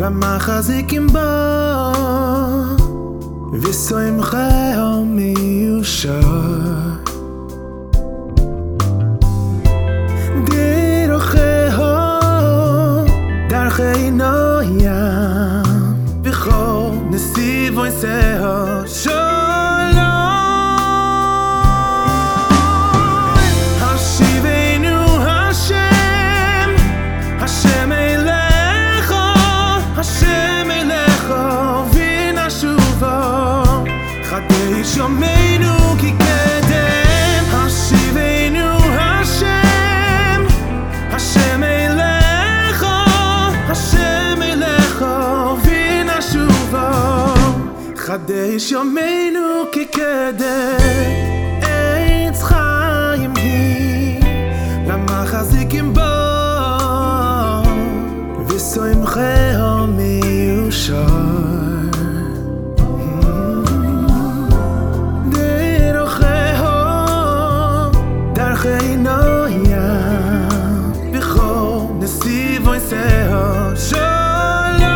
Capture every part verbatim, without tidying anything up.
למחזיקים בו וסומכהו מיושר דרכהו דרכי נויה וכל נסיבו יסהו שלום השיבנו השם השם אליך השם אליך ונשובו חדש יומנו כי קדם השיבנו השם השם אליך השם אליך ונשובו חדש יומנו כי קדם עץ חיים היא למחזיקים בו וסומכהו מיושר דרכי נויה וכל נסיבו יסהו שלום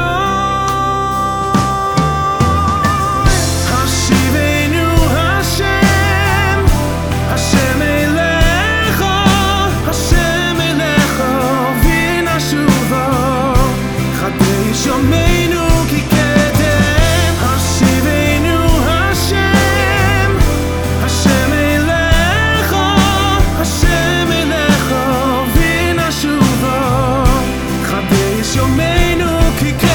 השיבנו השם השם אליך השם אליך ונשובו חדש יומנו כי קדם השיבנו השם השם אליך השם אליך ונשובו חדש יומנו כי קדם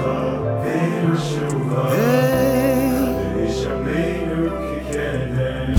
Hey,